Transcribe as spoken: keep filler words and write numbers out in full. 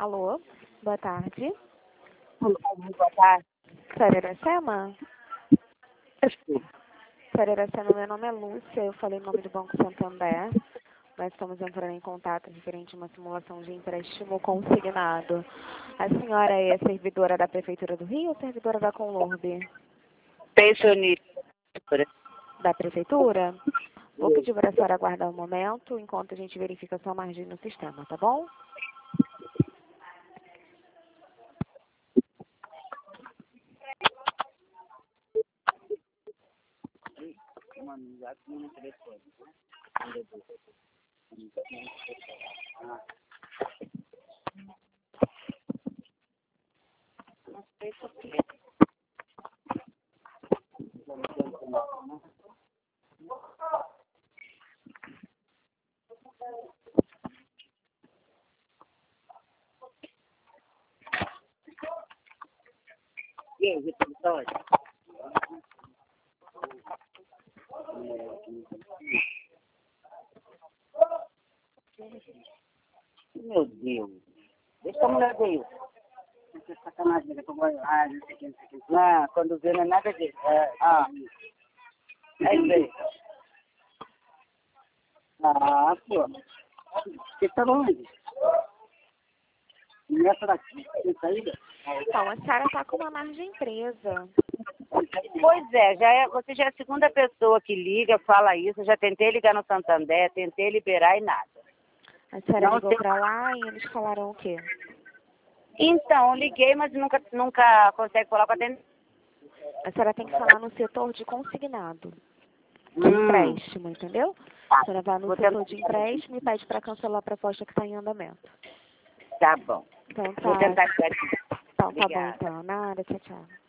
Alô, boa tarde. Boa tarde. Senhora Iracema? Desculpa. Senhora Iracema, meu nome é Lúcia, eu falei em nome do Banco Santander. Nós estamos entrando em contato referente a uma simulação de empréstimo consignado. A senhora é servidora da Prefeitura do Rio ou servidora da Conlurb? Pensionista. Da Prefeitura? Vou pedir para a senhora aguardar um momento enquanto a gente verifica a sua margem no sistema, tá bom? E aí, Vitória? Meu Deus. Deixa a mulher ver. Essa é sacanagem, né? Ah, não sei o que, não sei o que. Não, quando vê não é nada disso. É, ah. É isso aí. Ah, pô. Você tá onde? Nessa daqui, tem saída? Então, a senhora está com uma margem presa. Pois é, já é, você já é a segunda pessoa que liga, fala isso. Eu já tentei ligar no Santander, tentei liberar e nada. A senhora Não ligou sei. para lá e eles falaram o quê? Então, eu liguei, mas nunca, nunca consegue falar com a atendente. A senhora tem que falar no setor de consignado, de Hum, empréstimo, entendeu? tá. A senhora vai no Vou setor tentar. de empréstimo e pede para cancelar a proposta que está em andamento. Tá bom. Então Vou tá, tentar chegar aqui. então, tá bom Obrigada. então. Nada, tchau, tchau.